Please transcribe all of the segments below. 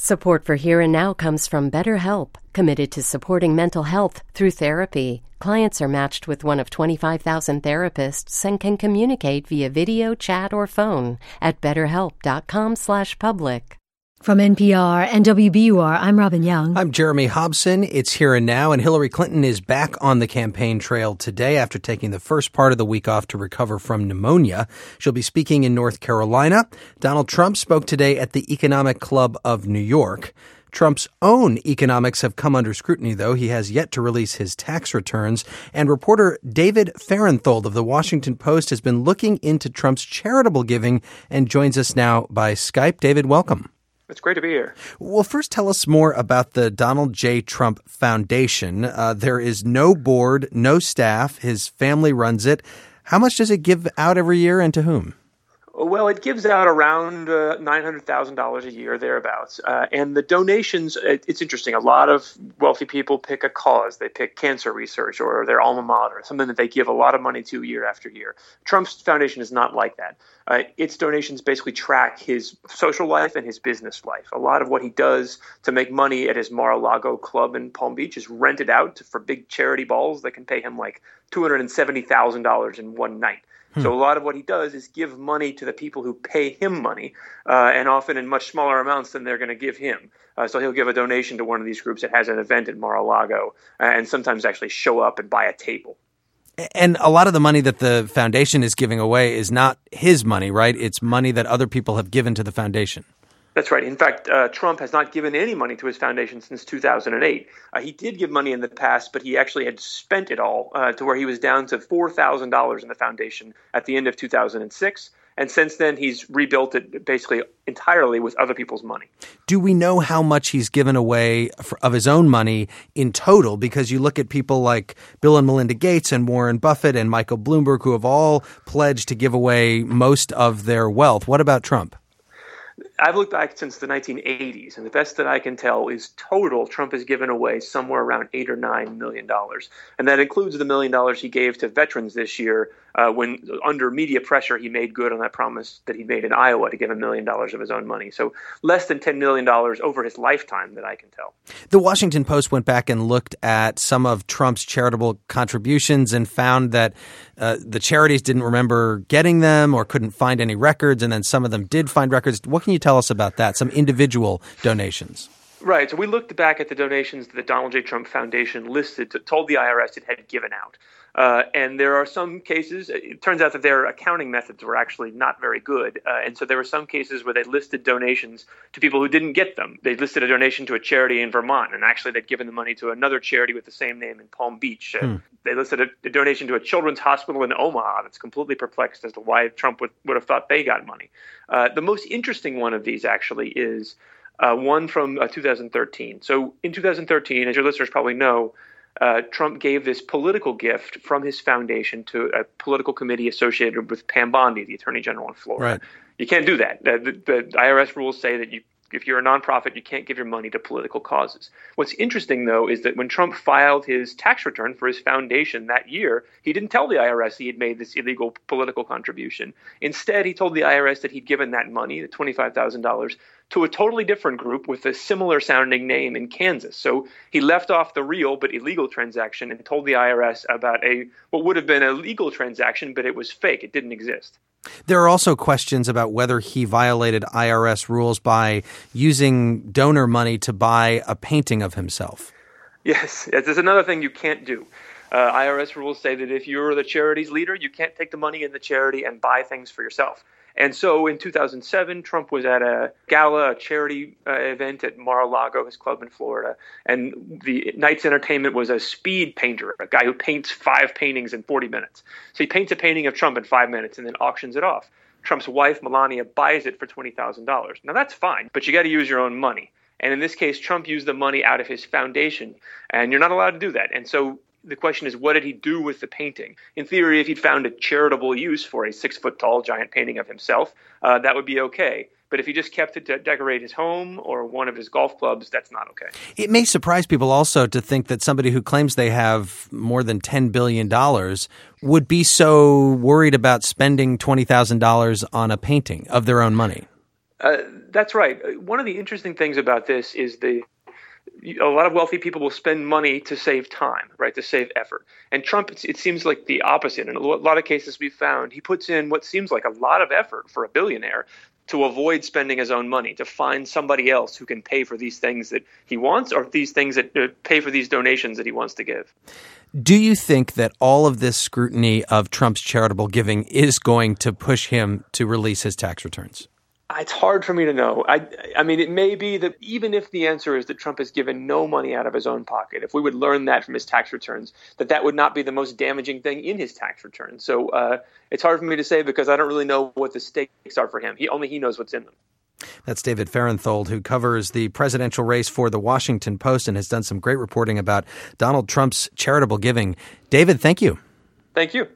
Support for Here and Now comes from BetterHelp, committed to supporting mental health through therapy. Clients are matched with one of 25,000 therapists and can communicate via video, chat, or phone at betterhelp.com/public. From NPR and WBUR, I'm Robin Young. I'm Jeremy Hobson. It's Here and Now, and Hillary Clinton is back on the campaign trail today after taking the first part of the week off to recover from pneumonia. She'll be speaking in North Carolina. Donald Trump spoke today at the Economic Club of New York. Trump's own economics have come under scrutiny, though. He has yet to release his tax returns. And reporter David Fahrenthold of The Washington Post has been looking into Trump's charitable giving and joins us now by Skype. David, welcome. It's great to be here. Well, first tell us more about the Donald J. Trump Foundation. There is no board, no staff. His family runs it. How much does it give out every year and to whom? Well, it gives out around $900,000 a year, thereabouts. And the donations, it's interesting. A lot of wealthy people pick a cause. They pick cancer research or their alma mater, something that they give a lot of money to year after year. Trump's foundation is not like that. Its donations basically track his social life and his business life. A lot of what he does to make money at his Mar-a-Lago club in Palm Beach is rented out for big charity balls that can pay him like $270,000 in one night. So a lot of what he does is give money to the people who pay him money, and often in much smaller amounts than they're going to give him. So he'll give a donation to one of these groups that has an event at Mar-a-Lago, and sometimes actually show up and buy a table. And a lot of the money that the foundation is giving away is not his money, right? It's money that other people have given to the foundation. That's right. In fact, Trump has not given any money to his foundation since 2008. He did give money in the past, but he actually had spent it all to where he was down to $4,000 in the foundation at the end of 2006. And since then, he's rebuilt it basically entirely with other people's money. Do we know how much he's given away of his own money in total? Because you look at people like Bill and Melinda Gates and Warren Buffett and Michael Bloomberg, who have all pledged to give away most of their wealth. What about Trump? I've looked back since the 1980s, and the best that I can tell is total Trump has given away somewhere around $8 or $9 million. And that includes the $1 million he gave to veterans this year when, under media pressure, he made good on that promise that he made in Iowa to give $1 million of his own money. So less than $10 million over his lifetime that I can tell. The Washington Post went back and looked at some of Trump's charitable contributions and found that the charities didn't remember getting them or couldn't find any records, and then some of them did find records. What can you tell us about that, some individual donations? Right. So we looked back at the donations that the Donald J. Trump Foundation told the IRS it had given out. And there are some cases, it turns out that their accounting methods were actually not very good. And so there were some cases where they listed donations to people who didn't get them. They listed a donation to a charity in Vermont, and actually they'd given the money to another charity with the same name in Palm Beach. They listed a donation to a children's hospital in Omaha that's completely perplexed as to why Trump would have thought they got money. The most interesting one of these actually is one from 2013. So in 2013, as your listeners probably know, Trump gave this political gift from his foundation to a political committee associated with Pam Bondi, the Attorney General in Florida. Right. You can't do that. The IRS rules say that if you're a nonprofit, you can't give your money to political causes. What's interesting, though, is that when Trump filed his tax return for his foundation that year, he didn't tell the IRS he had made this illegal political contribution. Instead, he told the IRS that he'd given that money, the $25,000, to a totally different group with a similar sounding name in Kansas. So he left off the real but illegal transaction and told the IRS about what would have been a legal transaction, but it was fake. It didn't exist. There are also questions about whether he violated IRS rules by using donor money to buy a painting of himself. Yes, there's another thing you can't do. IRS rules say that if you're the charity's leader, you can't take the money in the charity and buy things for yourself. And so in 2007, Trump was at a charity event at Mar-a-Lago, his club in Florida. And the night's entertainment was a speed painter, a guy who paints 5 paintings in 40 minutes. So he paints a painting of Trump in 5 minutes and then auctions it off. Trump's wife, Melania, buys it for $20,000. Now, that's fine, but you got to use your own money. And in this case, Trump used the money out of his foundation, and you're not allowed to do that. And so the question is, what did he do with the painting? In theory, if he'd found a charitable use for a 6-foot-tall giant painting of himself, that would be okay. But if he just kept it to decorate his home or one of his golf clubs, that's not okay. It may surprise people also to think that somebody who claims they have more than $10 billion would be so worried about spending $20,000 on a painting of their own money. That's right. One of the interesting things about this is a lot of wealthy people will spend money to save time, right, to save effort. And Trump, it seems like the opposite. In a lot of cases we've found, he puts in what seems like a lot of effort for a billionaire to avoid spending his own money, to find somebody else who can pay for these things that he wants, or these things that pay for these donations that he wants to give. Do you think that all of this scrutiny of Trump's charitable giving is going to push him to release his tax returns? It's hard for me to know. I mean, it may be that even if the answer is that Trump has given no money out of his own pocket, if we would learn that from his tax returns, that would not be the most damaging thing in his tax returns. So it's hard for me to say because I don't really know what the stakes are for him. Only he knows what's in them. That's David Fahrenthold, who covers the presidential race for The Washington Post and has done some great reporting about Donald Trump's charitable giving. David, thank you. Thank you.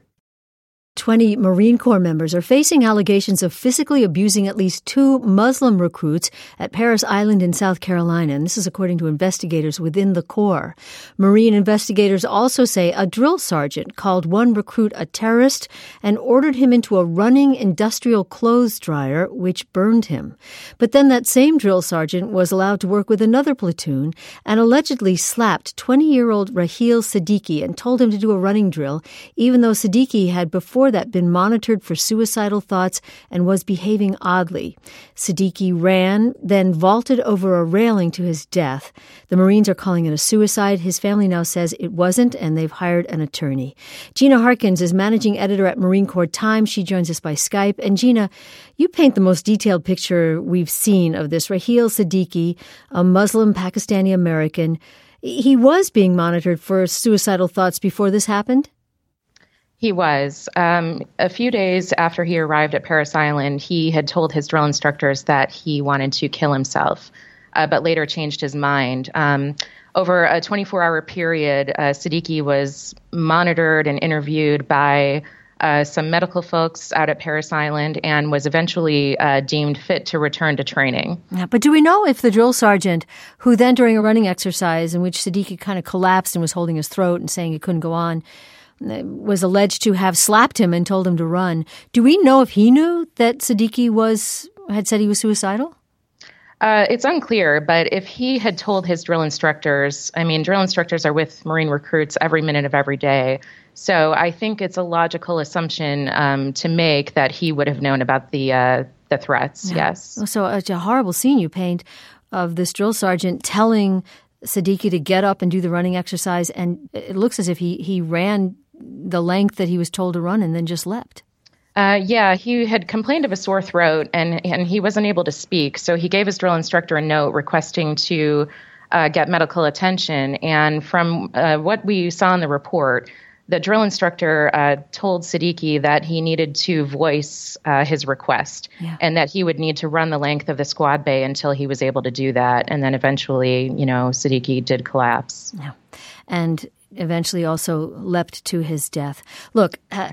20 Marine Corps members are facing allegations of physically abusing at least 2 Muslim recruits at Parris Island in South Carolina, and this is according to investigators within the Corps. Marine investigators also say a drill sergeant called one recruit a terrorist and ordered him into a running industrial clothes dryer, which burned him. But then that same drill sergeant was allowed to work with another platoon and allegedly slapped 20-year-old Raheel Siddiqui and told him to do a running drill, even though Siddiqui had before that been monitored for suicidal thoughts and was behaving oddly. Siddiqui ran, then vaulted over a railing to his death. The Marines are calling it a suicide. His family now says it wasn't, and they've hired an attorney. Gina Harkins is managing editor at Marine Corps Times. She joins us by Skype. And Gina, you paint the most detailed picture we've seen of this Raheel Siddiqui, a Muslim Pakistani American. He was being monitored for suicidal thoughts before this happened? He was. A few days after he arrived at Parris Island, he had told his drill instructors that he wanted to kill himself, but later changed his mind. Over a 24-hour period, Siddiqui was monitored and interviewed by some medical folks out at Parris Island and was eventually deemed fit to return to training. Yeah, but do we know if the drill sergeant, who then during a running exercise in which Siddiqui kind of collapsed and was holding his throat and saying he couldn't go on, was alleged to have slapped him and told him to run. Do we know if he knew that Siddiqui had said he was suicidal? It's unclear, but if he had told his drill instructors, drill instructors are with Marine recruits every minute of every day. So I think it's a logical assumption to make that he would have known about the threats, yes. So it's a horrible scene you paint of this drill sergeant telling Siddiqui to get up and do the running exercise, and it looks as if he ran the length that he was told to run and then just leapt. Yeah, he had complained of a sore throat and he wasn't able to speak. So he gave his drill instructor a note requesting to get medical attention. And from what we saw in the report, the drill instructor told Siddiqui that he needed to voice his request and that he would need to run the length of the squad bay until he was able to do that. And then eventually, Siddiqui did collapse. Yeah. And eventually also leapt to his death. Look,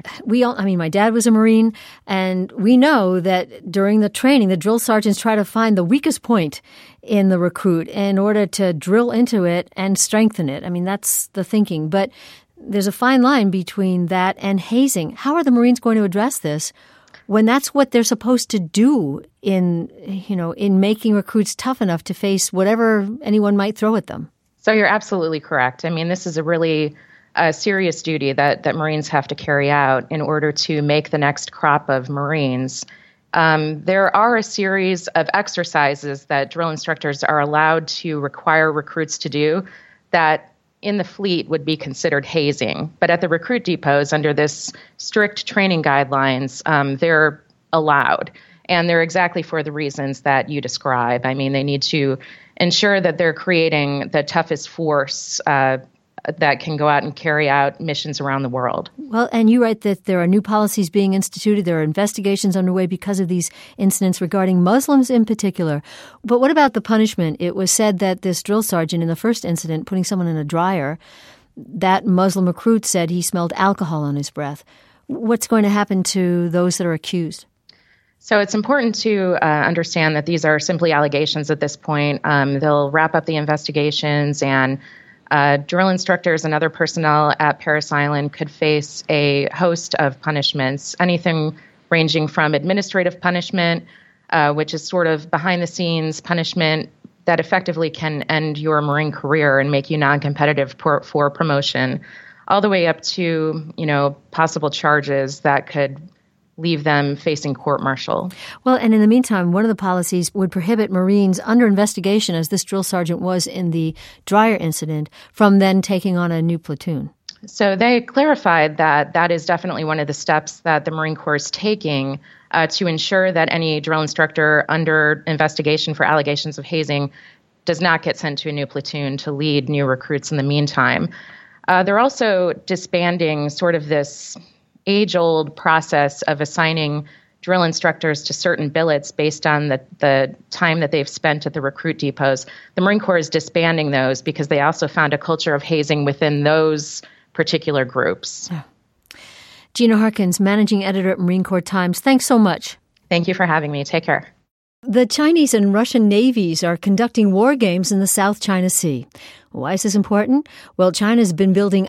my dad was a Marine, and we know that during the training, the drill sergeants try to find the weakest point in the recruit in order to drill into it and strengthen it. That's the thinking. But there's a fine line between that and hazing. How are the Marines going to address this when that's what they're supposed to do in making recruits tough enough to face whatever anyone might throw at them? So you're absolutely correct. This is a really serious duty that Marines have to carry out in order to make the next crop of Marines. There are a series of exercises that drill instructors are allowed to require recruits to do that in the fleet would be considered hazing. But at the recruit depots, under this strict training guidelines, they're allowed. And they're exactly for the reasons that you describe. They need to ensure that they're creating the toughest force that can go out and carry out missions around the world. Well, and you write that there are new policies being instituted. There are investigations underway because of these incidents regarding Muslims in particular. But what about the punishment? It was said that this drill sergeant in the first incident, putting someone in a dryer, that Muslim recruit said he smelled alcohol on his breath. What's going to happen to those that are accused? So it's important to understand that these are simply allegations at this point. They'll wrap up the investigations, and drill instructors and other personnel at Parris Island could face a host of punishments, anything ranging from administrative punishment which is sort of behind-the-scenes punishment that effectively can end your Marine career and make you non-competitive for promotion, all the way up to, possible charges that could leave them facing court-martial. Well, and in the meantime, one of the policies would prohibit Marines under investigation, as this drill sergeant was in the Dreyer incident, from then taking on a new platoon. So they clarified that that is definitely one of the steps that the Marine Corps is taking to ensure that any drill instructor under investigation for allegations of hazing does not get sent to a new platoon to lead new recruits in the meantime. They're also disbanding sort of this age-old process of assigning drill instructors to certain billets based on the time that they've spent at the recruit depots. The Marine Corps is disbanding those because they also found a culture of hazing within those particular groups. Yeah. Gina Harkins, managing editor at Marine Corps Times. Thanks so much. Thank you for having me. Take care. The Chinese and Russian navies are conducting war games in the South China Sea. Why is this important? Well, China's been building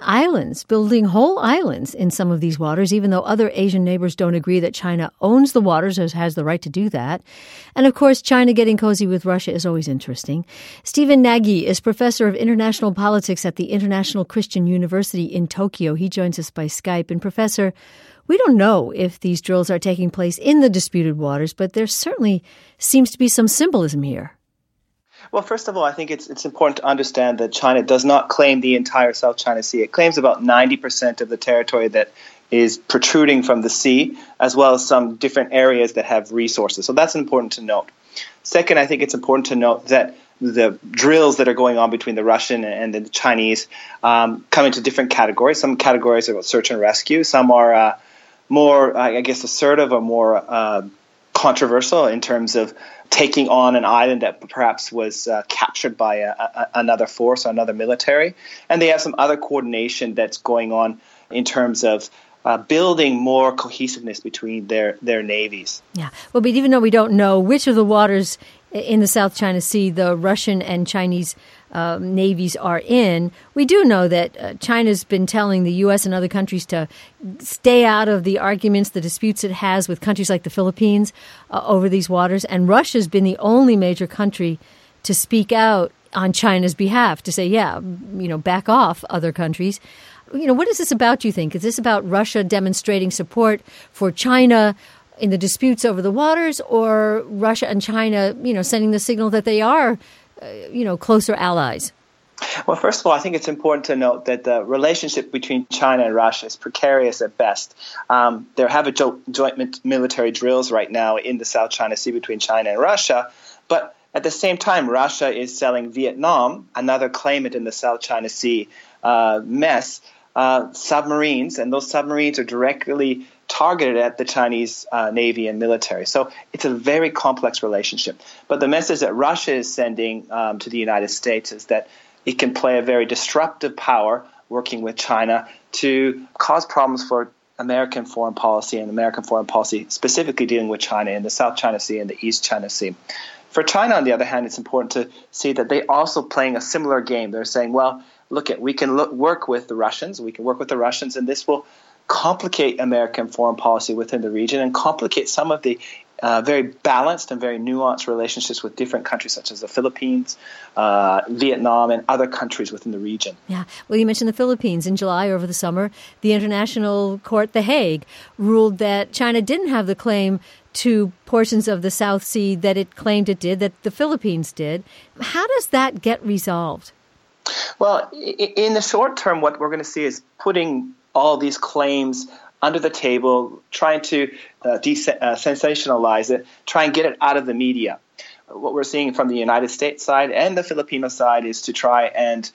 whole islands in some of these waters, even though other Asian neighbors don't agree that China owns the waters or has the right to do that. And of course, China getting cozy with Russia is always interesting. Stephen Nagy is professor of international politics at the International Christian University in Tokyo. He joins us by Skype. And Professor, we don't know if these drills are taking place in the disputed waters, but there certainly seems to be some symbolism here. Well, first of all, I think it's important to understand that China does not claim the entire South China Sea. It claims about 90% of the territory that is protruding from the sea, as well as some different areas that have resources. So that's important to note. Second, I think it's important to note that the drills that are going on between the Russian and the Chinese come into different categories. Some categories are about search and rescue. Some are more, assertive or more controversial in terms of taking on an island that perhaps was captured by another force or another military. And they have some other coordination that's going on in terms of building more cohesiveness between their navies. Yeah. Well, but even though we don't know which of the waters in the South China Sea the Russian and Chinese navies are in, we do know that China's been telling the U.S. and other countries to stay out of the arguments, the disputes it has with countries like the Philippines over these waters. And Russia's been the only major country to speak out on China's behalf, to say, back off other countries. What is this about, do you think? Is this about Russia demonstrating support for China in the disputes over the waters, or Russia and China, sending the signal that they are closer allies? Well, first of all, I think it's important to note that the relationship between China and Russia is precarious at best. There have joint military drills right now in the South China Sea between China and Russia, but at the same time, Russia is selling Vietnam, another claimant in the South China Sea mess, submarines, and those submarines are directly targeted at the Chinese Navy and military. So it's a very complex relationship. But the message that Russia is sending to the United States is that it can play a very disruptive power working with China to cause problems for American foreign policy and American foreign policy specifically dealing with China in the South China Sea and the East China Sea. For China, on the other hand, it's important to see that they're also playing a similar game. They're saying, well, we can work with the Russians. We can work with the Russians, and this will complicate American foreign policy within the region and complicate some of the very balanced and very nuanced relationships with different countries such as the Philippines, Vietnam, and other countries within the region. Yeah. Well, you mentioned the Philippines. In July, over the summer, the International Court, The Hague, ruled that China didn't have the claim to portions of the South Sea that it claimed it did, that the Philippines did. How does that get resolved? Well, in the short term, what we're going to see is putting all these claims under the table, trying to sensationalize it, try and get it out of the media. What we're seeing from the United States side and the Filipino side is to try and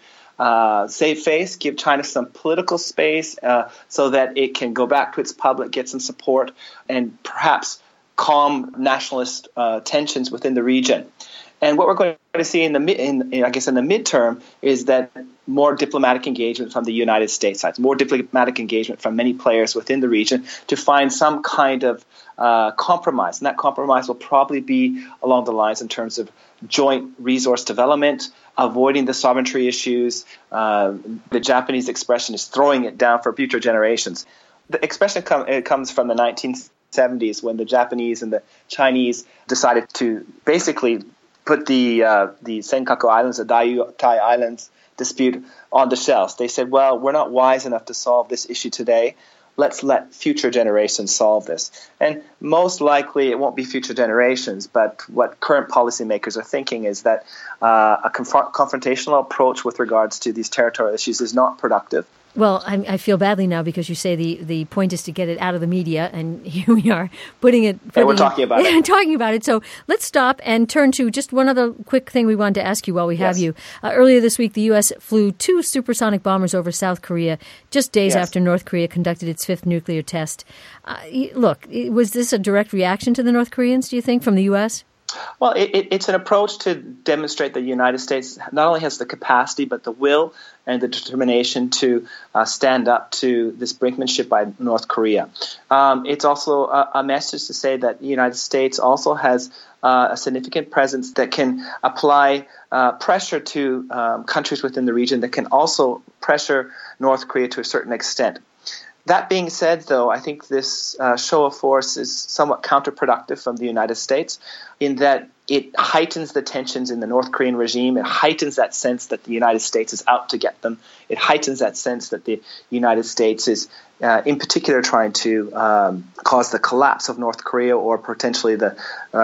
save face, give China some political space so that it can go back to its public, get some support, and perhaps calm nationalist tensions within the region. And what we're going to see in the midterm is that more diplomatic engagement from the United States side, more diplomatic engagement from many players within the region to find some kind of compromise. And that compromise will probably be along the lines in terms of joint resource development, avoiding the sovereignty issues. The Japanese expression is throwing it down for future generations. The expression comes from the 19th 1970s when the Japanese and the Chinese decided to basically put the Senkaku Islands, the Diaoyu Islands dispute on the shelves. They said, well, we're not wise enough to solve this issue today. Let's let future generations solve this. And most likely it won't be future generations, but what current policymakers are thinking is that a confrontational approach with regards to these territorial issues is not productive. Well, I feel badly now because you say the point is to get it out of the media, and here we are putting we're talking about it. Talking about it. So let's stop and turn to just one other quick thing we wanted to ask you while we have you. Earlier this week, the U.S. flew 2 supersonic bombers over South Korea just days after North Korea conducted its 5th nuclear test. Look, was this a direct reaction to the North Koreans, do you think, from the U.S.? Well, it's an approach to demonstrate that the United States not only has the capacity but the will and the determination to stand up to this brinkmanship by North Korea. It's also a message to say that the United States also has a significant presence that can apply pressure to countries within the region that can also pressure North Korea to a certain extent. That being said, though, I think this show of force is somewhat counterproductive from the United States in that it heightens the tensions in the North Korean regime. It heightens that sense that the United States is out to get them. It heightens that sense that the United States is, in particular, trying to cause the collapse of North Korea or potentially the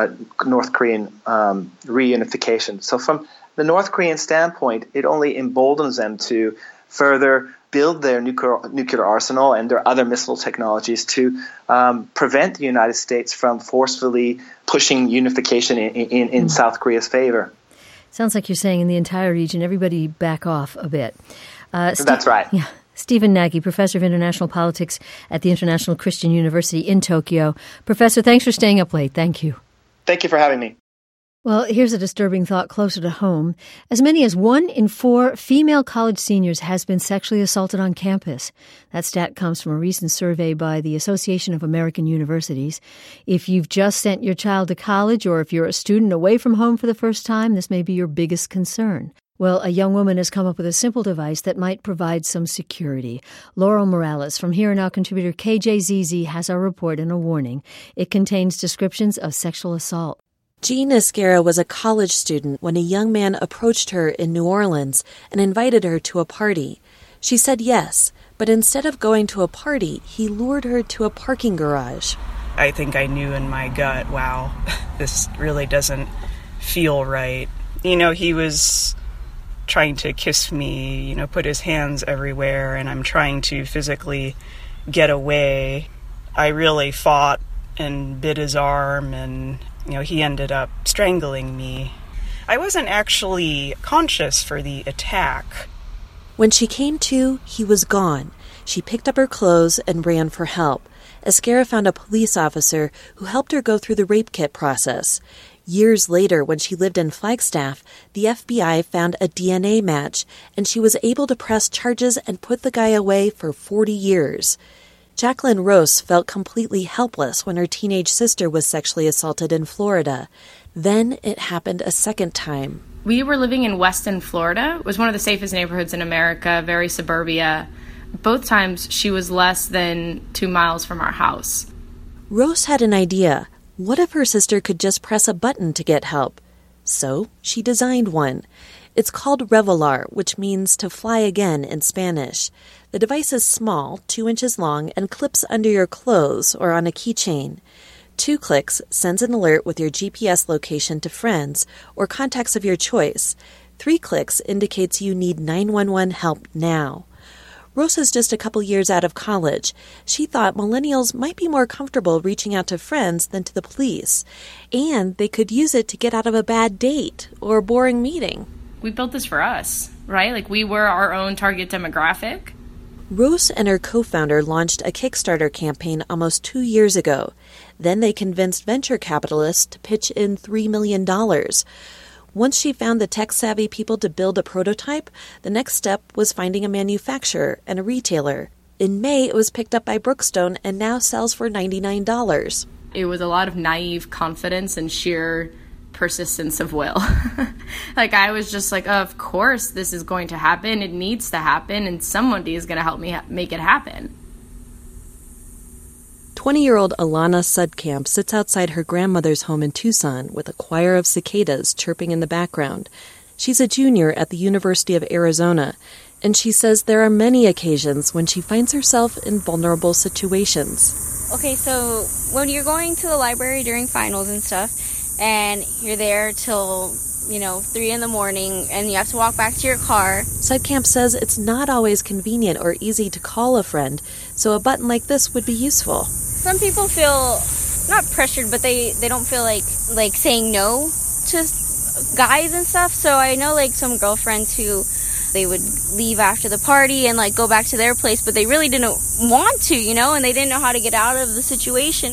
North Korean reunification. So from the North Korean standpoint, it only emboldens them to further build their nuclear arsenal and their other missile technologies to prevent the United States from forcefully pushing unification in South Korea's favor. Sounds like you're saying in the entire region, everybody back off a bit. That's right. Yeah. Stephen Nagy, Professor of International Politics at the International Christian University in Tokyo. Professor, thanks for staying up late. Thank you. Thank you for having me. Well, here's a disturbing thought closer to home. As many as 1 in 4 female college seniors has been sexually assaulted on campus. That stat comes from a recent survey by the Association of American Universities. If you've just sent your child to college or if you're a student away from home for the first time, this may be your biggest concern. Well, a young woman has come up with a simple device that might provide some security. Laurel Morales from Here and Now contributor KJZZ has our report and a warning. It contains descriptions of sexual assault. Jean Esguerra was a college student when a young man approached her in New Orleans and invited her to a party. She said yes, but instead of going to a party, he lured her to a parking garage. I think I knew in my gut, wow, this really doesn't feel right. You know, he was trying to kiss me, you know, put his hands everywhere, and I'm trying to physically get away. I really fought and bit his arm, and you know, he ended up strangling me. I wasn't actually conscious for the attack. When she came to, he was gone. She picked up her clothes and ran for help. Esguerra found a police officer who helped her go through the rape kit process. Years later, when she lived in Flagstaff, the FBI found a DNA match, and she was able to press charges and put the guy away for 40 years. Jacqueline Rose felt completely helpless when her teenage sister was sexually assaulted in Florida. Then it happened a second time. We were living in Weston, Florida. It was one of the safest neighborhoods in America, very suburbia. Both times she was less than 2 miles from our house. Rose had an idea. What if her sister could just press a button to get help? So she designed one. It's called Revelar, which means to fly again in Spanish. The device is small, 2 inches long, and clips under your clothes or on a keychain. 2 clicks sends an alert with your GPS location to friends or contacts of your choice. 3 clicks indicates you need 911 help now. Rosa's just a couple years out of college. She thought millennials might be more comfortable reaching out to friends than to the police, and they could use it to get out of a bad date or a boring meeting. We built this for us, right? Like, we were our own target demographic. Rose and her co-founder launched a Kickstarter campaign almost 2 years ago. Then they convinced venture capitalists to pitch in $3 million. Once she found the tech-savvy people to build a prototype, the next step was finding a manufacturer and a retailer. In May, it was picked up by Brookstone and now sells for $99. It was a lot of naive confidence and sheer persistence of will. Like, I was just like, oh, of course this is going to happen. It needs to happen, and somebody is going to help me make it happen. 20-year-old Alana Sudkamp sits outside her grandmother's home in Tucson with a choir of cicadas chirping in the background. She's a junior at the University of Arizona, and she says there are many occasions when she finds herself in vulnerable situations. Okay, so when you're going to the library during finals and stuff, and you're there till 3 in the morning, and you have to walk back to your car. Sudkamp says it's not always convenient or easy to call a friend, so a button like this would be useful. Some people feel not pressured, but they don't feel like saying no to guys and stuff. So I know some girlfriends who they would leave after the party and go back to their place, but they really didn't want to, and they didn't know how to get out of the situation.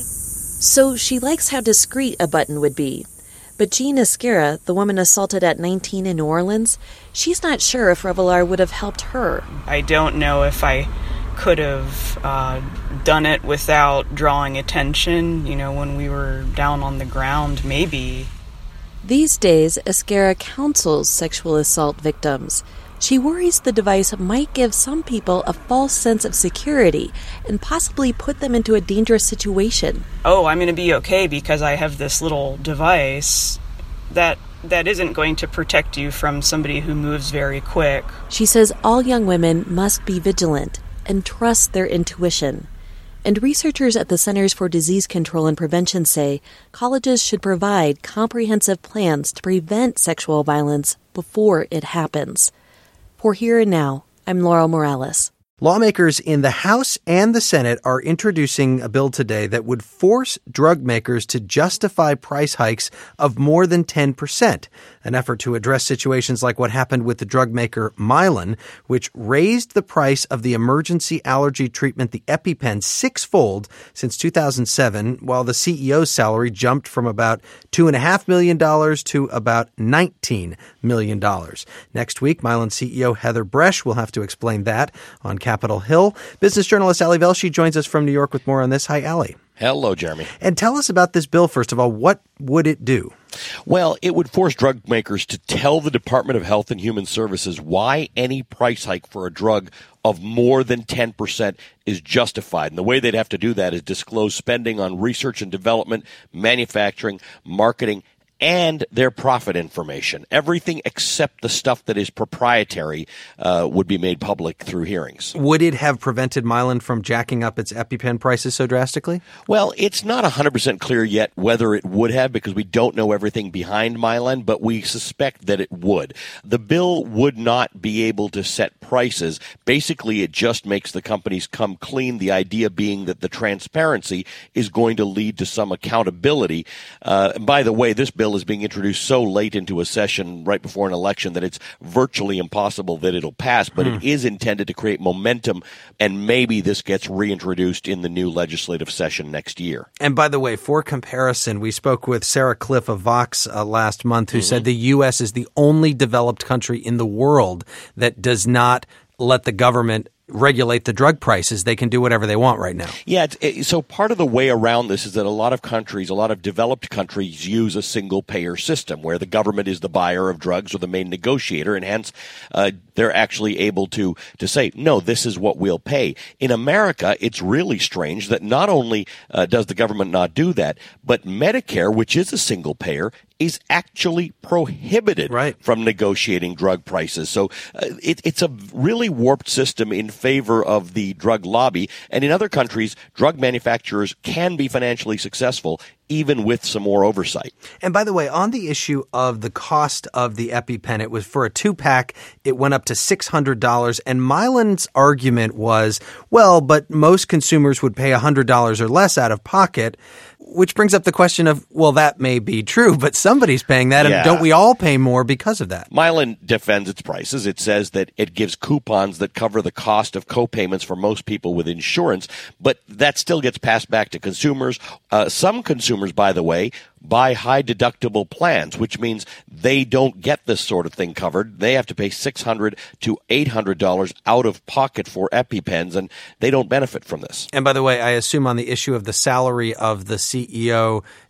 So she likes how discreet a button would be. But Jean Esquera, the woman assaulted at 19 in New Orleans, she's not sure if Revelar would have helped her. I don't know if I could have done it without drawing attention, when we were down on the ground, maybe. These days, Esquera counsels sexual assault victims. She worries the device might give some people a false sense of security and possibly put them into a dangerous situation. Oh, I'm going to be okay because I have this little device that isn't going to protect you from somebody who moves very quick. She says all young women must be vigilant and trust their intuition. And researchers at the Centers for Disease Control and Prevention say colleges should provide comprehensive plans to prevent sexual violence before it happens. For Here and Now, I'm Laurel Morales. Lawmakers in the House and the Senate are introducing a bill today that would force drug makers to justify price hikes of more than 10%, an effort to address situations like what happened with the drug maker Mylan, which raised the price of the emergency allergy treatment, the EpiPen, sixfold since 2007, while the CEO's salary jumped from about $2.5 million to about $19 million. Next week, Mylan CEO Heather Bresch will have to explain that on Capitol Hill. Business journalist Ali Velshi joins us from New York with more on this. Hi, Ali. Hello, Jeremy. And tell us about this bill, first of all. What would it do? Well, it would force drug makers to tell the Department of Health and Human Services why any price hike for a drug of more than 10% is justified. And the way they'd have to do that is disclose spending on research and development, manufacturing, marketing, and their profit information. Everything except the stuff that is proprietary would be made public through hearings. Would it have prevented Mylan from jacking up its EpiPen prices so drastically? Well, it's not 100% clear yet whether it would have, because we don't know everything behind Mylan, but we suspect that it would. The bill would not be able to set prices. Basically, it just makes the companies come clean, the idea being that the transparency is going to lead to some accountability. And by the way, this bill is being introduced so late into a session right before an election that it's virtually impossible that it'll pass, but it is intended to create momentum, and maybe this gets reintroduced in the new legislative session next year. And by the way, for comparison, we spoke with Sarah Cliff of Vox last month, who said the U.S. is the only developed country in the world that does not let the government regulate the drug prices. They can do whatever they want right now. Yeah, so part of the way around this is that a lot of countries, a lot of developed countries, use a single-payer system where the government is the buyer of drugs or the main negotiator, and hence they're actually able to say, no, this is what we'll pay. In America, it's really strange that not only does the government not do that, but Medicare, which is a single-payer, is actually prohibited from negotiating drug prices. So it's a really warped system in favor of the drug lobby. And in other countries, drug manufacturers can be financially successful even with some more oversight. And by the way, on the issue of the cost of the EpiPen, it was for a 2-pack, it went up to $600. And Mylan's argument was, well, but most consumers would pay $100 or less out of pocket, which brings up the question of, well, that may be true, but somebody's paying that, and don't we all pay more because of that? Mylan defends its prices. It says that it gives coupons that cover the cost of co-payments for most people with insurance, but that still gets passed back to consumers. Some consumers, by the way, buy high deductible plans, which means they don't get this sort of thing covered. They have to pay $600 to $800 out of pocket for EpiPens, and they don't benefit from this. And by the way, I assume on the issue of the salary of the CEO,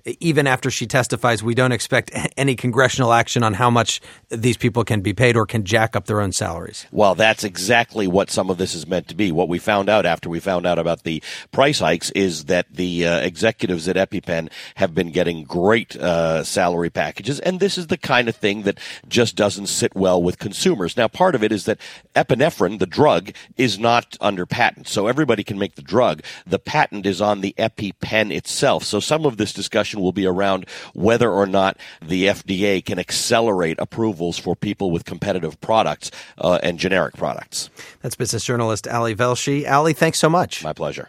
even after she testifies, we don't expect any congressional action on how much these people can be paid or can jack up their own salaries. Well, that's exactly what some of this is meant to be. What we found out after we found out about the price hikes is that the executives at EpiPen have been getting great salary packages, and this is the kind of thing that just doesn't sit well with consumers. Now, part of it is that epinephrine, the drug, is not under patent, so everybody can make the drug. The patent is on the EpiPen itself, so some of this discussion will be around whether or not the FDA can accelerate approvals for people with competitive products and generic products. That's business journalist Ali Velshi. Ali, thanks so much. My pleasure.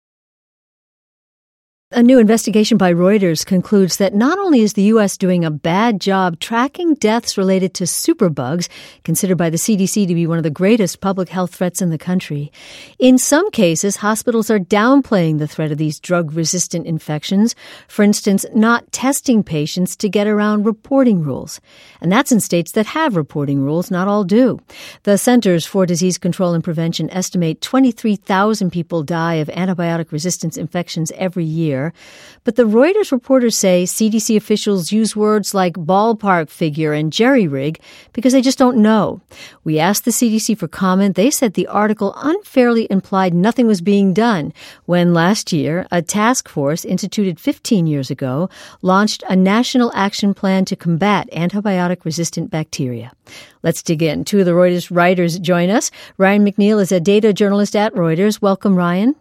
A new investigation by Reuters concludes that not only is the U.S. doing a bad job tracking deaths related to superbugs, considered by the CDC to be one of the greatest public health threats in the country, in some cases, hospitals are downplaying the threat of these drug-resistant infections, for instance, not testing patients to get around reporting rules. And that's in states that have reporting rules, not all do. The Centers for Disease Control and Prevention estimate 23,000 people die of antibiotic-resistant infections every year. But the Reuters reporters say CDC officials use words like ballpark figure and jerry-rig because they just don't know. We asked the CDC for comment. They said the article unfairly implied nothing was being done when last year a task force instituted 15 years ago launched a national action plan to combat antibiotic-resistant bacteria. Let's dig in. Two of the Reuters writers join us. Ryan McNeil is a data journalist at Reuters. Welcome, Ryan.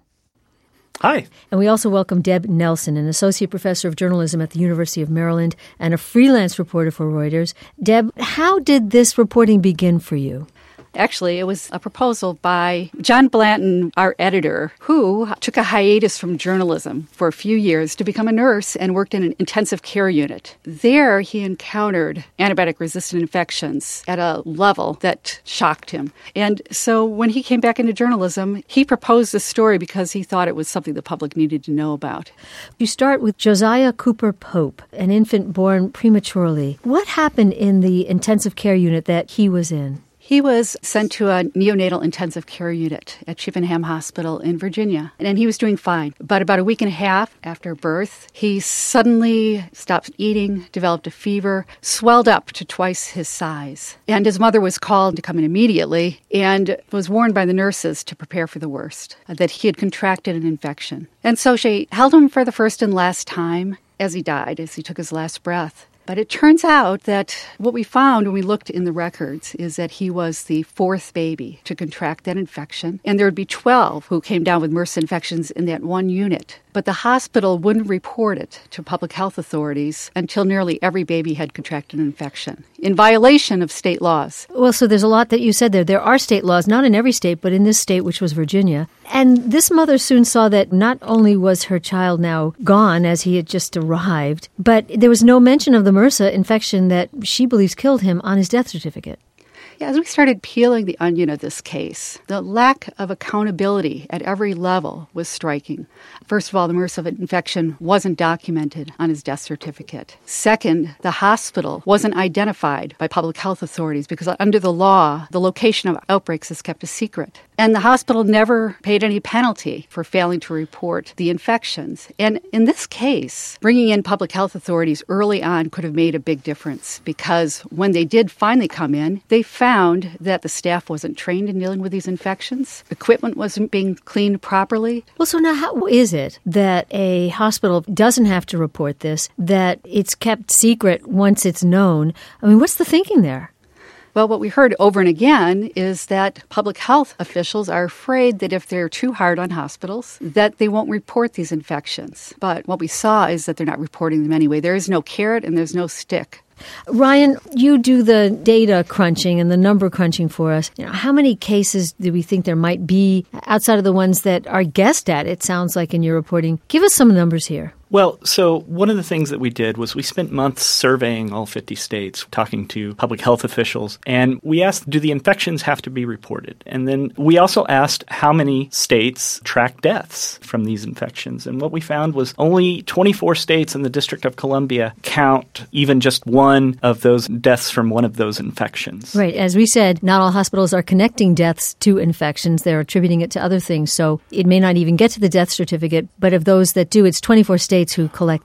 Hi. And we also welcome Deb Nelson, an associate professor of journalism at the University of Maryland and a freelance reporter for Reuters. Deb, how did this reporting begin for you? Actually, it was a proposal by John Blanton, our editor, who took a hiatus from journalism for a few years to become a nurse and worked in an intensive care unit. There, he encountered antibiotic-resistant infections at a level that shocked him. And so when he came back into journalism, he proposed this story because he thought it was something the public needed to know about. You start with Josiah Cooper Pope, an infant born prematurely. What happened in the intensive care unit that he was in? He was sent to a neonatal intensive care unit at Chippenham Hospital in Virginia, and he was doing fine. But about a week and a half after birth, he suddenly stopped eating, developed a fever, swelled up to twice his size. And his mother was called to come in immediately and was warned by the nurses to prepare for the worst, that he had contracted an infection. And so she held him for the first and last time as he died, as he took his last breath. But it turns out that what we found when we looked in the records is that he was the fourth baby to contract that infection, and there would be 12 who came down with MRSA infections in that one unit. But the hospital wouldn't report it to public health authorities until nearly every baby had contracted an infection, in violation of state laws. Well, so there's a lot that you said there. There are state laws, not in every state, but in this state, which was Virginia. And this mother soon saw that not only was her child now gone, as he had just arrived, but there was no mention of the MRSA infection that she believes killed him on his death certificate. As we started peeling the onion of this case, the lack of accountability at every level was striking. First of all, the MRSA infection wasn't documented on his death certificate. Second, the hospital wasn't identified by public health authorities because under the law, the location of outbreaks is kept a secret. And the hospital never paid any penalty for failing to report the infections. And in this case, bringing in public health authorities early on could have made a big difference because when they did finally come in, they found that the staff wasn't trained in dealing with these infections. Equipment wasn't being cleaned properly. Well, so now how is it that a hospital doesn't have to report this, that it's kept secret once it's known? I mean, what's the thinking there? Well, what we heard over and again is that public health officials are afraid that if they're too hard on hospitals, that they won't report these infections. But what we saw is that they're not reporting them anyway. There is no carrot and there's no stick. Ryan, you do the data crunching and the number crunching for us. How many cases do we think there might be outside of the ones that are guessed at, it sounds like, in your reporting? Give us some numbers here. Well, so one of the things that we did was we spent months surveying all 50 states, talking to public health officials, and we asked, do the infections have to be reported? And then we also asked how many states track deaths from these infections. And what we found was only 24 states in the District of Columbia count even just one of those deaths from one of those infections. Right. As we said, not all hospitals are connecting deaths to infections. They're attributing it to other things. So it may not even get to the death certificate, but of those that do, it's 24 states who collect that.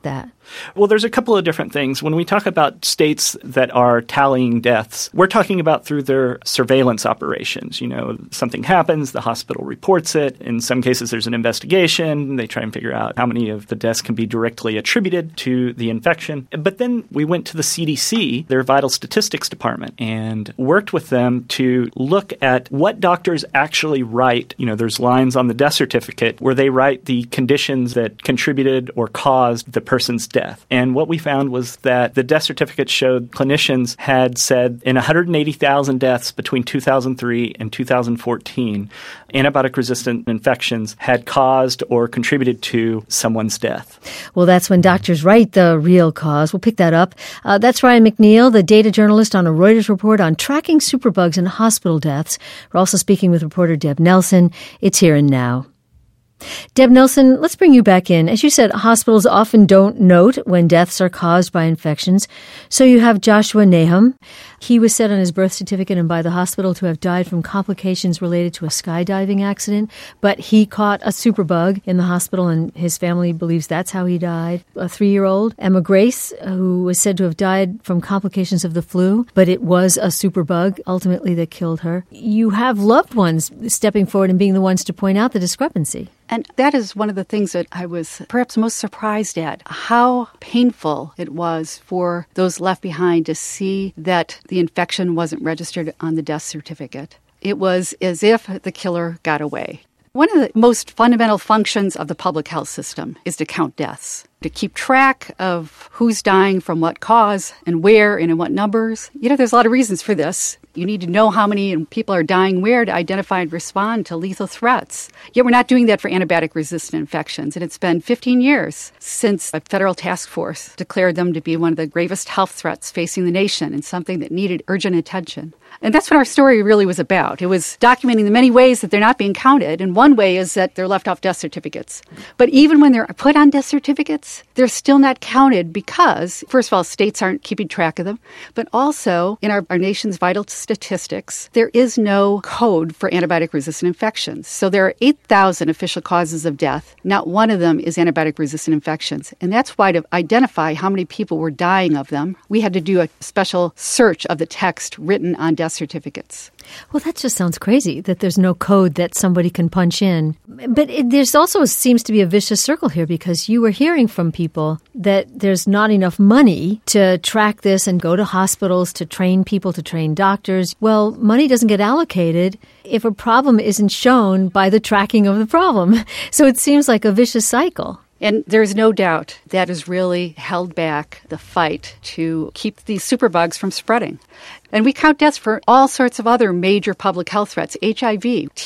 Well, there's a couple of different things. When we talk about states that are tallying deaths, we're talking about through their surveillance operations. Something happens, the hospital reports it. In some cases, there's an investigation. They try and figure out how many of the deaths can be directly attributed to the infection. But then we went to the CDC, their vital statistics department, and worked with them to look at what doctors actually write. There's lines on the death certificate where they write the conditions that contributed or caused the person's death. And what we found was that the death certificate showed clinicians had said in 180,000 deaths between 2003 and 2014, antibiotic-resistant infections had caused or contributed to someone's death. Well, that's when doctors write the real cause. We'll pick that up. That's Ryan McNeil, the data journalist on a Reuters report on tracking superbugs in hospital deaths. We're also speaking with reporter Deb Nelson. It's Here and Now. Deb Nelson, let's bring you back in. As you said, hospitals often don't note when deaths are caused by infections. So you have Joshua Nahum. He was said on his birth certificate and by the hospital to have died from complications related to a skydiving accident, but he caught a superbug in the hospital and his family believes that's how he died. A 3-year-old, Emma Grace, who was said to have died from complications of the flu, but it was a superbug ultimately that killed her. You have loved ones stepping forward and being the ones to point out the discrepancy. And that is one of the things that I was perhaps most surprised at, how painful it was for those left behind to see that the infection wasn't registered on the death certificate. It was as if the killer got away. One of the most fundamental functions of the public health system is to count deaths, to keep track of who's dying from what cause and where and in what numbers. There's a lot of reasons for this. You need to know how many people are dying where to identify and respond to lethal threats. Yet we're not doing that for antibiotic-resistant infections. And it's been 15 years since a federal task force declared them to be one of the gravest health threats facing the nation and something that needed urgent attention. And that's what our story really was about. It was documenting the many ways that they're not being counted. And one way is that they're left off death certificates. But even when they're put on death certificates, they're still not counted because, first of all, states aren't keeping track of them. But also, in our nation's vital statistics, there is no code for antibiotic-resistant infections. So there are 8,000 official causes of death. Not one of them is antibiotic-resistant infections. And that's why to identify how many people were dying of them, we had to do a special search of the text written on death certificates. Well, that just sounds crazy that there's no code that somebody can punch in. But there's also seems to be a vicious circle here because you were hearing from people that there's not enough money to track this and go to hospitals to train people, to train doctors. Well, money doesn't get allocated if a problem isn't shown by the tracking of the problem. So it seems like a vicious cycle. And there's no doubt that has really held back the fight to keep these superbugs from spreading. And we count deaths for all sorts of other major public health threats, HIV,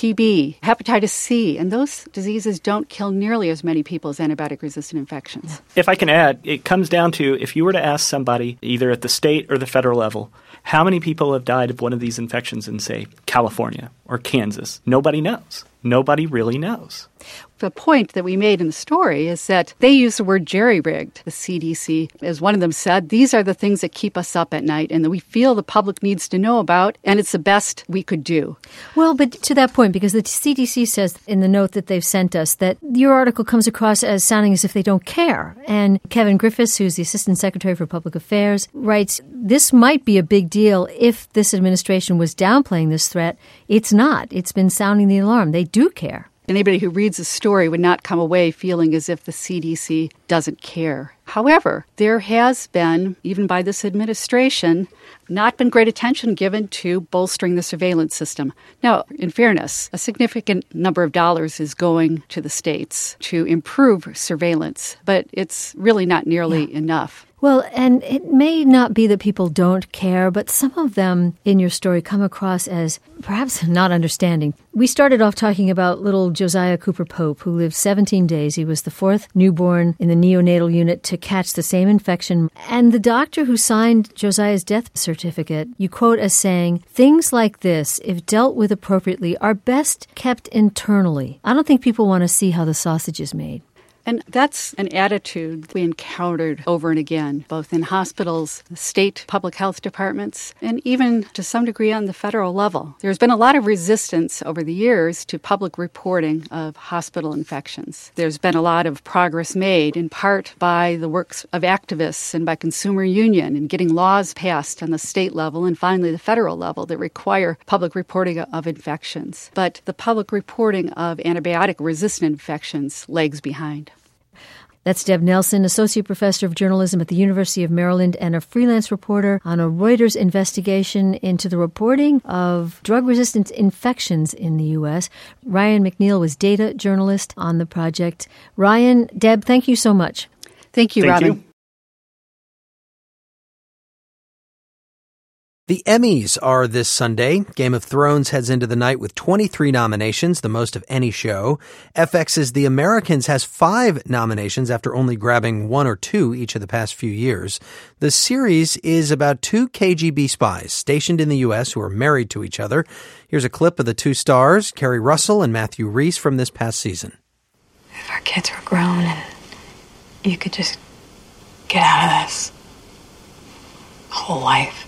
TB, hepatitis C, and those diseases don't kill nearly as many people as antibiotic-resistant infections. If I can add, it comes down to if you were to ask somebody, either at the state or the federal level, how many people have died of one of these infections in, say, California or Kansas, nobody knows. Nobody really knows. The point that we made in the story is that they use the word jerry-rigged, the CDC. As one of them said, these are the things that keep us up at night and that we feel the public needs to know about, and it's the best we could do. Well, but to that point, because the CDC says in the note that they've sent us that your article comes across as sounding as if they don't care. And Kevin Griffiths, who's the Assistant Secretary for Public Affairs, writes, this might be a big deal if this administration was downplaying this threat. It's not. It's been sounding the alarm. They do care. Anybody who reads the story would not come away feeling as if the CDC doesn't care. However, there has been, even by this administration, not been great attention given to bolstering the surveillance system. Now, in fairness, a significant number of dollars is going to the states to improve surveillance, but it's really not nearly enough. Well, and it may not be that people don't care, but some of them in your story come across as perhaps not understanding. We started off talking about little Josiah Cooper Pope, who lived 17 days. He was the fourth newborn in the neonatal unit to catch the same infection. And the doctor who signed Josiah's death certificate, you quote as saying, things like this, if dealt with appropriately, are best kept internally. I don't think people want to see how the sausage is made. And that's an attitude we encountered over and again, both in hospitals, state public health departments, and even to some degree on the federal level. There's been a lot of resistance over the years to public reporting of hospital infections. There's been a lot of progress made, in part by the works of activists and by consumer union in getting laws passed on the state level and finally the federal level that require public reporting of infections. But the public reporting of antibiotic-resistant infections lags behind. That's Deb Nelson, Associate Professor of Journalism at the University of Maryland and a freelance reporter on a Reuters investigation into the reporting of drug-resistant infections in the U.S. Ryan McNeil was data journalist on the project. Ryan, Deb, thank you so much. Thank you, Robin. You. The Emmys are this Sunday. Game of Thrones heads into the night with 23 nominations, the most of any show. FX's The Americans has 5 nominations after only grabbing 1 or 2 each of the past few years. The series is about 2 KGB spies stationed in the U.S. who are married to each other. Here's a clip of the 2 stars, Kerry Russell and Matthew Rhys, from this past season. If our kids were grown and you could just get out of this whole life.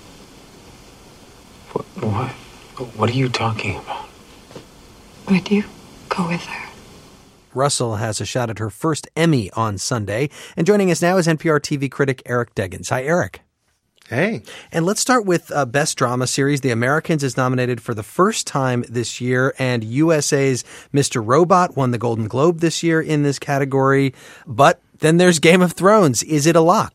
What are you talking about? Would you go with her? Russell has a shot at her first Emmy on Sunday. And joining us now is NPR TV critic Eric Deggans. Hi, Eric. Hey. And let's start with Best Drama Series. The Americans is nominated for the first time this year, and USA's Mr. Robot won the Golden Globe this year in this category. But then there's Game of Thrones. Is it a lock?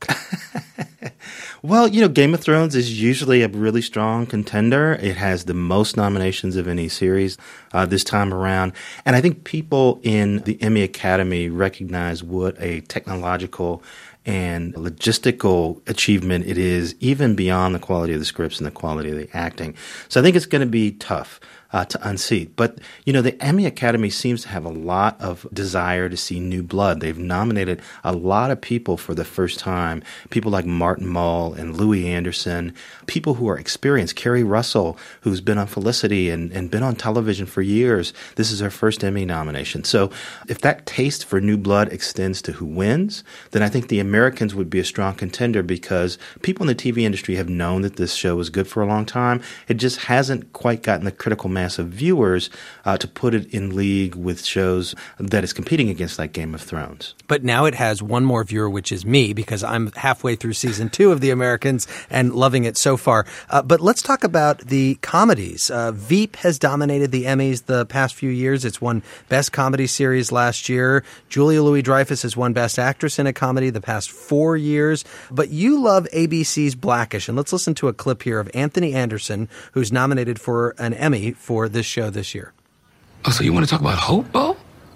Well, Game of Thrones is usually a really strong contender. It has the most nominations of any series this time around. And I think people in the Emmy Academy recognize what a technological and logistical achievement it is, even beyond the quality of the scripts and the quality of the acting. So I think it's going to be tough to unseat. But, the Emmy Academy seems to have a lot of desire to see new blood. They've nominated a lot of people for the first time, people like Martin Mull and Louis Anderson, people who are experienced. Kerry Russell, who's been on Felicity and been on television for years. This is her first Emmy nomination. So if that taste for new blood extends to who wins, then I think the Americans would be a strong contender because people in the TV industry have known that this show was good for a long time. It just hasn't quite gotten the critical mass of viewers to put it in league with shows that it's competing against, like Game of Thrones. But now it has one more viewer, which is me, because I'm halfway through season 2 of The Americans and loving it so far. But let's talk about the comedies. Veep has dominated the Emmys the past few years. It's won Best Comedy Series last year. Julia Louis-Dreyfus has won Best Actress in a Comedy the past 4 years. But you love ABC's Blackish. And let's listen to a clip here of Anthony Anderson, who's nominated for an Emmy for this show this year. Oh, so you want to talk about hope, Bo?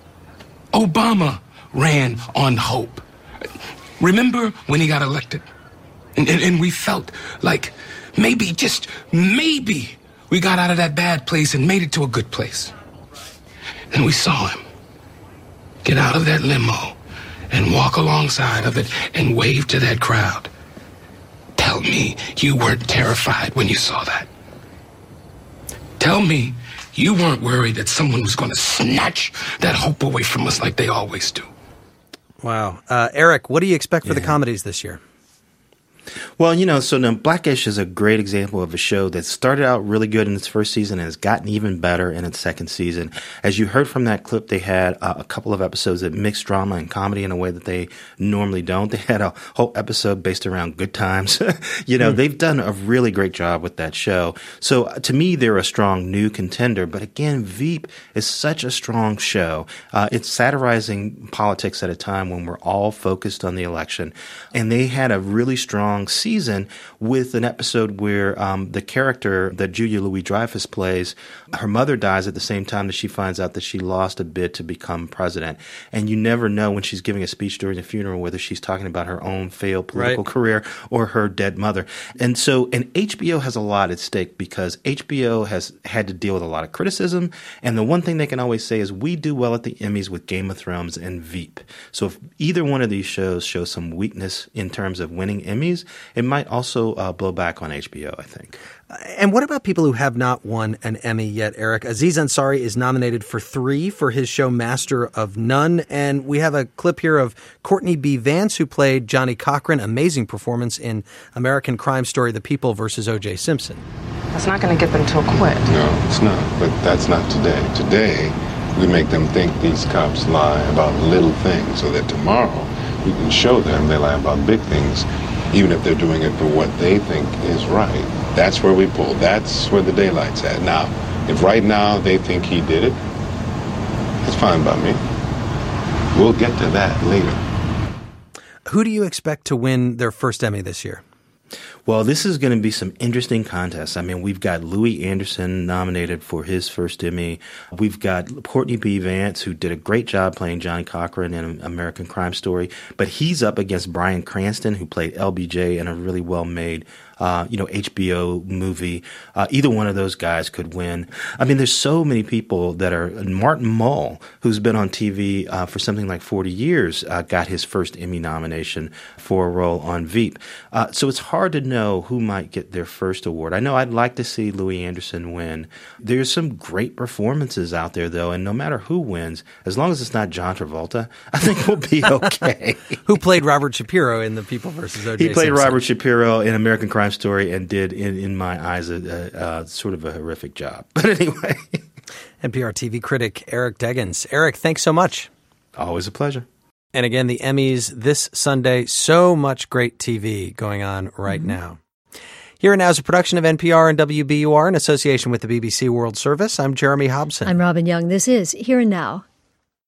Obama ran on hope. Remember when he got elected? And we felt like maybe, just maybe, we got out of that bad place and made it to a good place. And we saw him get out of that limo and walk alongside of it and wave to that crowd. Tell me you weren't terrified when you saw that. Tell me you weren't worried that someone was going to snatch that hope away from us like they always do. Wow. Eric, what do you expect for the comedies this year? Well, so now Blackish is a great example of a show that started out really good in its first season and has gotten even better in its second season. As you heard from that clip, they had a couple of episodes that mixed drama and comedy in a way that they normally don't. They had a whole episode based around good times. They've done a really great job with that show. So to me, they're a strong new contender. But again, Veep is such a strong show. It's satirizing politics at a time when we're all focused on the election. And they had a really strong season with an episode where the character that Julia Louis-Dreyfus plays, her mother dies at the same time that she finds out that she lost a bid to become president. And you never know when she's giving a speech during the funeral whether she's talking about her own failed political career or her dead mother. And HBO has a lot at stake because HBO has had to deal with a lot of criticism. And the one thing they can always say is we do well at the Emmys with Game of Thrones and Veep. So if either one of these shows shows some weakness in terms of winning Emmys, series, it might also blow back on HBO, I think. And what about people who have not won an Emmy yet, Eric? Aziz Ansari is nominated for 3 for his show Master of None. And we have a clip here of Courtney B. Vance, who played Johnny Cochran. Amazing performance in American Crime Story, The People versus O.J. Simpson. That's not going to get them to acquit. No, it's not. But that's not today. Today, we make them think these cops lie about little things so that tomorrow we can show them they lie about big things, even if they're doing it for what they think is right. That's where we pull. That's where the daylight's at. Now, if right now they think he did it, it's fine by me. We'll get to that later. Who do you expect to win their first Emmy this year? Well, this is going to be some interesting contests. I mean, we've got Louis Anderson nominated for his first Emmy. We've got Courtney B. Vance, who did a great job playing Johnny Cochran in American Crime Story. But he's up against Bryan Cranston, who played LBJ in a really well-made HBO movie. Either one of those guys could win. I mean, there's so many people that are. Martin Mull, who's been on TV for something like 40 years, got his first Emmy nomination for a role on Veep. So it's hard to know who might get their first award. I know I'd like to see Louis Anderson win. There's some great performances out there, though, and no matter who wins, as long as it's not John Travolta, I think we'll be okay. Who played Robert Shapiro in The People versus O.J. He played Simpson. Robert Shapiro in American Crime Story and did, in my eyes, sort of a horrific job. But anyway. NPR TV critic Eric Deggans. Eric, thanks so much. Always a pleasure. And again, the Emmys this Sunday. So much great TV going on right now. Here and Now is a production of NPR and WBUR in association with the BBC World Service. I'm Jeremy Hobson. I'm Robin Young. This is Here and Now.